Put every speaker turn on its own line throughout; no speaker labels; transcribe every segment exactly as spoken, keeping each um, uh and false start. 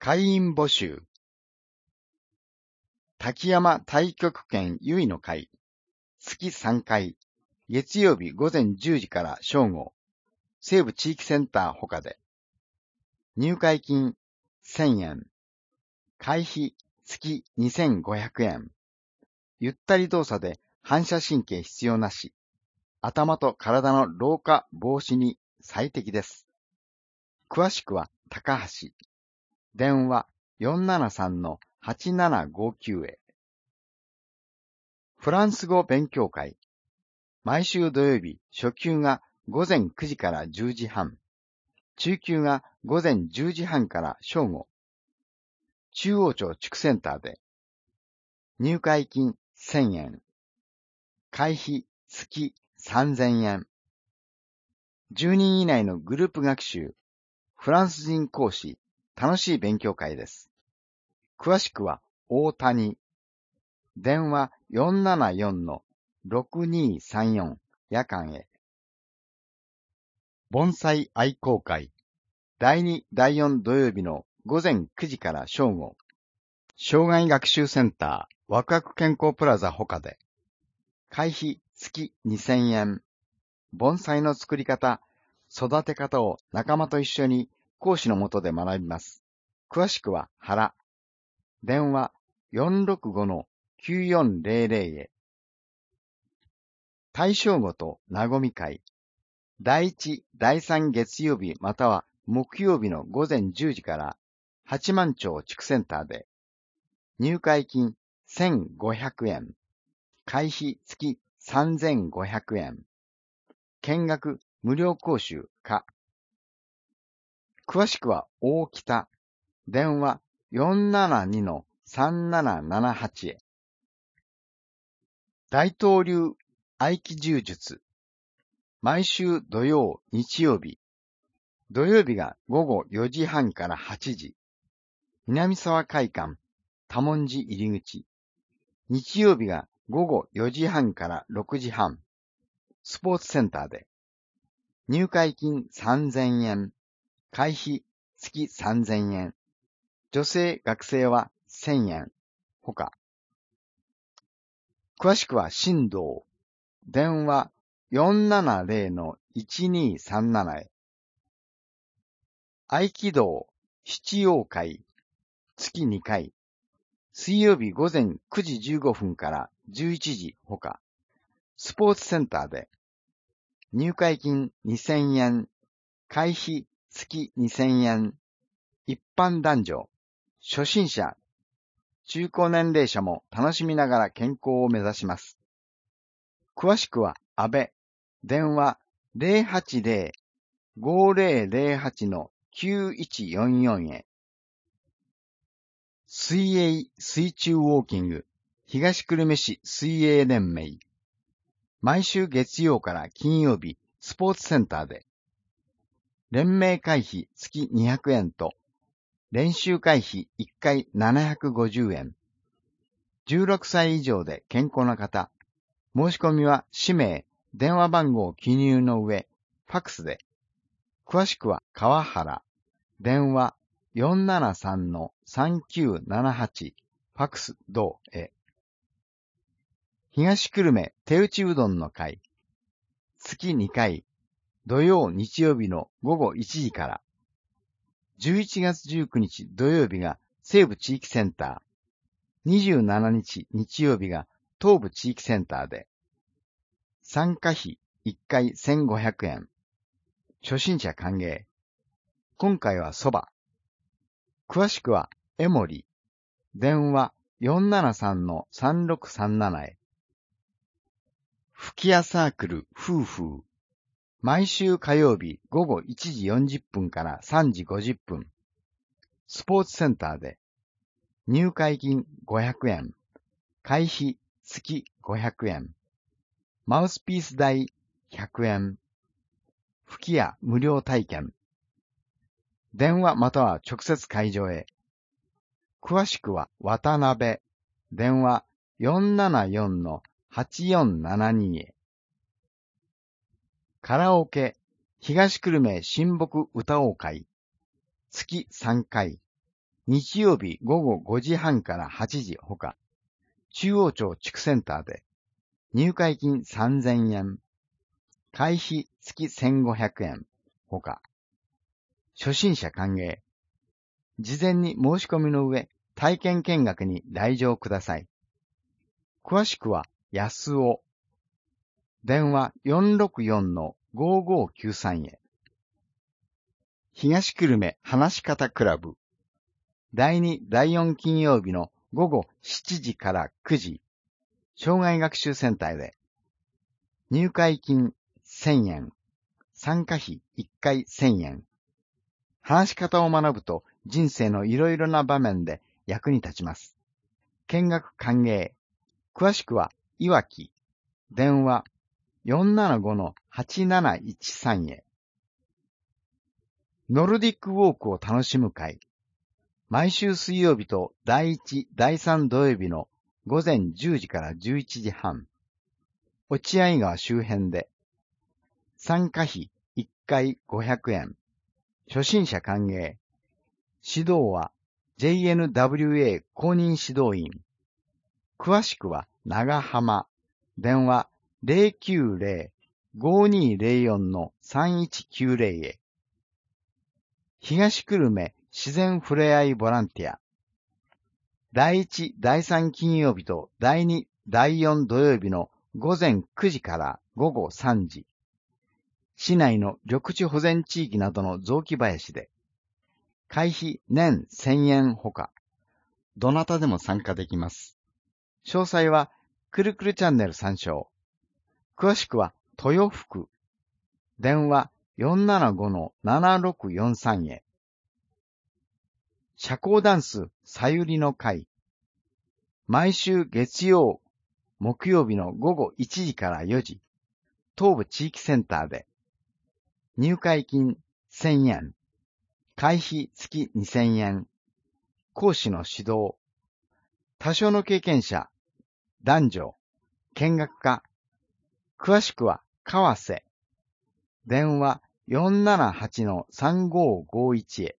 会員募集。滝山太極拳ゆいの会、月さんかい、月曜日午前じゅうじから正午、西部地域センター他で。入会金せんえん、会費月にせんごひゃくえん。ゆったり動作で反射神経必要なし。頭と体の老化防止に最適です。詳しくは高橋。電話 よんななさんのはちななごきゅう へ。フランス語勉強会。毎週土曜日、初級が午前くじからじゅうじはん。中級が午前じゅうじはんから正午。中央町地区センターで。入会金せんえん。会費月さんぜんえん。じゅうにん以内のグループ学習。フランス人講師。楽しい勉強会です。詳しくは大谷。電話 よんななよんのろくにさんよん 夜間へ。盆栽愛好会。だいに、だいよん土曜日の午前くじから正午。障害学習センター、ワクワク健康プラザ他で。会費月にせんえん。盆栽の作り方、育て方を仲間と一緒に講師の下で学びます。詳しくは原。電話 よんろくごのきゅうよんぜろぜろ へ。大正語となごみ会。だいいち、だいさん月曜日または木曜日の午前じゅうじから八幡町地区センターで。入会金せんごひゃくえん。会費月さんぜんごひゃくえん。見学無料講習か。詳しくは大北。電話 よんななにのさんななななはち へ。大東流合気柔術。毎週土曜、日曜日。土曜日が午後よじはんからはちじ。南沢会館、多文字入り口。日曜日が午後よじはんからろくじはん。スポーツセンターで。入会金さんぜんえん。会費月さんぜんえん。女性学生はせんえん。他。詳しくは振動。電話 よんななぜろのいちにさんなな へ。合気道七曜会。月にかい。水曜日午前くじじゅうごふんからじゅういちじ他。スポーツセンターで。入会金にせんえん。会費月にせんえん。一般男女。初心者。中高年齢者も楽しみながら健康を目指します。詳しくは安倍。電話 ゼロはちゼロ ごゼロゼロはちのきゅういちよんよん へ。水泳水中ウォーキング。東久留米市水泳連盟。毎週月曜から金曜日、スポーツセンターで。連盟会費月にひゃくえんと、練習会費いっかいななひゃくごじゅうえん。じゅうろくさい以上で健康な方。申し込みは氏名、電話番号記入の上、ファックスで。詳しくは川原。電話 よんななさんのさんきゅうななはち、ファックス同へ。東久留米手打ちうどんの会。月にかい、土曜日曜日の午後いちじから。じゅういちがつじゅうくにち土曜日が西部地域センター。にじゅうしちにち日曜日が東部地域センターで。参加費いっかいせんごひゃくえん。初心者歓迎。今回はそば。詳しくは江森。電話 よんななさんのさんろくさんなな へ。吹き矢サークル夫婦。毎週火曜日午後いちじよんじゅっぷんからさんじごじゅっぷん。スポーツセンターで。入会金ごひゃくえん。会費月ごひゃくえん。マウスピース代ひゃくえん。吹き矢無料体験。電話または直接会場へ。詳しくは渡辺。電話 よんななよんのはちよんななに へ。カラオケ東久留米親睦歌おう会。月さんかい。 日曜日午後ごじはんからはちじほか、中央町地区センターで、入会金さんぜんえん、会費月せんごひゃくえんほか、初心者歓迎。事前に申し込みの上、体験見学に来場ください。詳しくは、安尾。電話 よんろくよんのごごきゅうさん へ。東久留米話し方クラブ。だいに、だいよん金曜日の午後しちじからくじ、障害学習センターで、入会金せんえん、参加費いっかいせんえん。話し方を学ぶと人生のいろいろな場面で役に立ちます。見学歓迎。詳しくは、いわき。電話 よんななごのはちなないちさん へ。ノルディックウォークを楽しむ会。毎週水曜日とだいいち、だいさん土曜日の午前じゅうじからじゅういちじはん。落合川周辺で。参加費いっかいごひゃくえん。初心者歓迎。指導は ジェイエヌダブリューエー 公認指導員。詳しくは長浜。電話 ゼロきゅうゼロ ごにゼロよんのさんいちきゅうゼロ へ。東久留米自然ふれあいボランティア。だいいち、だいさん金曜日とだいに、だいよん土曜日の午前くじからごごさんじ。市内の緑地保全地域などの雑木林で。会費年せんえんほか。どなたでも参加できます。詳細はくるくるチャンネル参照。詳しくは豊福。電話 よんななごのななろくよんさん へ。社交ダンスさゆりの会。毎週月曜、木曜日の午後いちじからよじ、東部地域センターで。入会金せんえん。会費月にせんえん。講師の指導。多少の経験者。男女。見学家。詳しくは川瀬。電話 よんななはちのさんごごいち へ。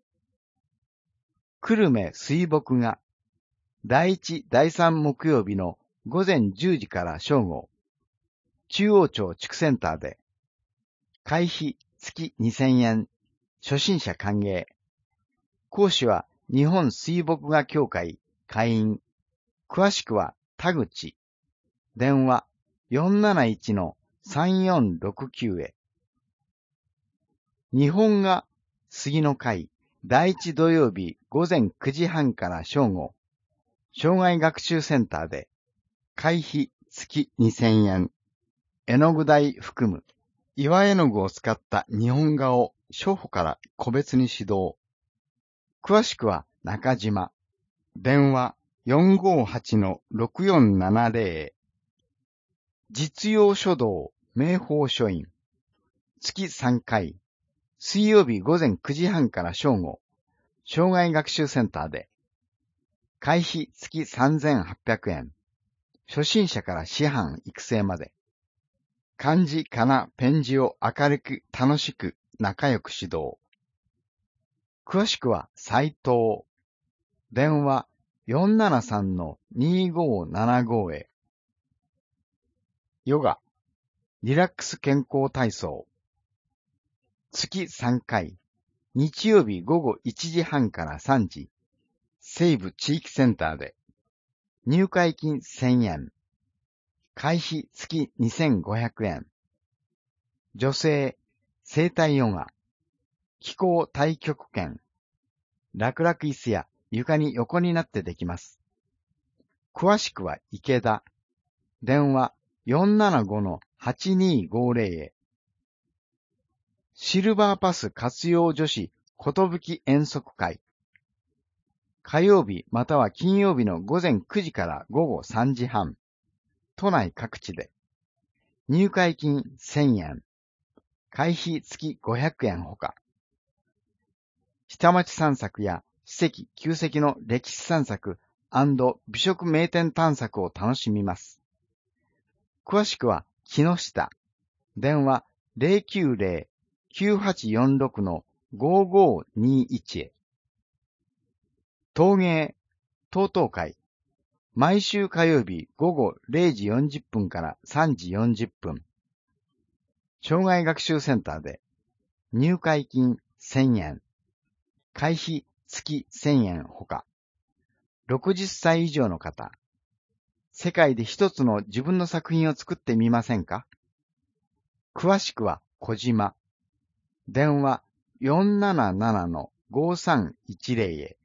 久留米水墨画。だいいち、だいさん木曜日の午前じゅうじから正午。中央町地区センターで。会費月にせんえん。初心者歓迎。講師は日本水墨画協会会員。詳しくは田口。電話 よんなないちのさんよんろくきゅう へ。日本画杉の会だいいち土曜日午前くじはんから正午。障害学習センターで。会費月にせんえん。絵の具代含む。岩絵の具を使った日本画を初歩から個別に指導。詳しくは中島。電話 よんごはちのろくよんななゼロ へ。実用書道名宝書院。月さんかい。水曜日午前くじはんから正午。障害学習センターで。会費月さんぜんはっぴゃくえん。初心者から師範育成まで。漢字、かな、ペン字を明るく、楽しく、仲良く指導。詳しくは、斉藤。電話 よんななさんのにごななご へ。ヨガ。リラックス健康体操。月さんかい。日曜日午後いちじはんからさんじ。西部地域センターで。入会金せんえん。会費月にせんごひゃくえん。女性、整体ヨガ。気候太極拳。楽々椅子や床に横になってできます。詳しくは池田。電話 よんななごのはちにごゼロ へ。シルバーパス活用女子ことぶき遠足会。火曜日または金曜日の午前くじから午後さんじはん。都内各地で。入会金せんえん。会費月ごひゃくえんほか。下町散策や史跡、旧跡の歴史散策&美食名店探索を楽しみます。詳しくは木下。電話 ゼロきゅうゼロ きゅうはちよんろくのごごにいち へ。 陶芸、陶陶会。毎週火曜日午後れいじよんじゅっぷんからさんじよんじゅっぷん。障害学習センターで入会金せんえん、会費月せんえんほか。ろくじゅっさい以上の方、世界で一つの自分の作品を作ってみませんか？詳しくは小島。電話 よんなななのごさんいちぜろ へ。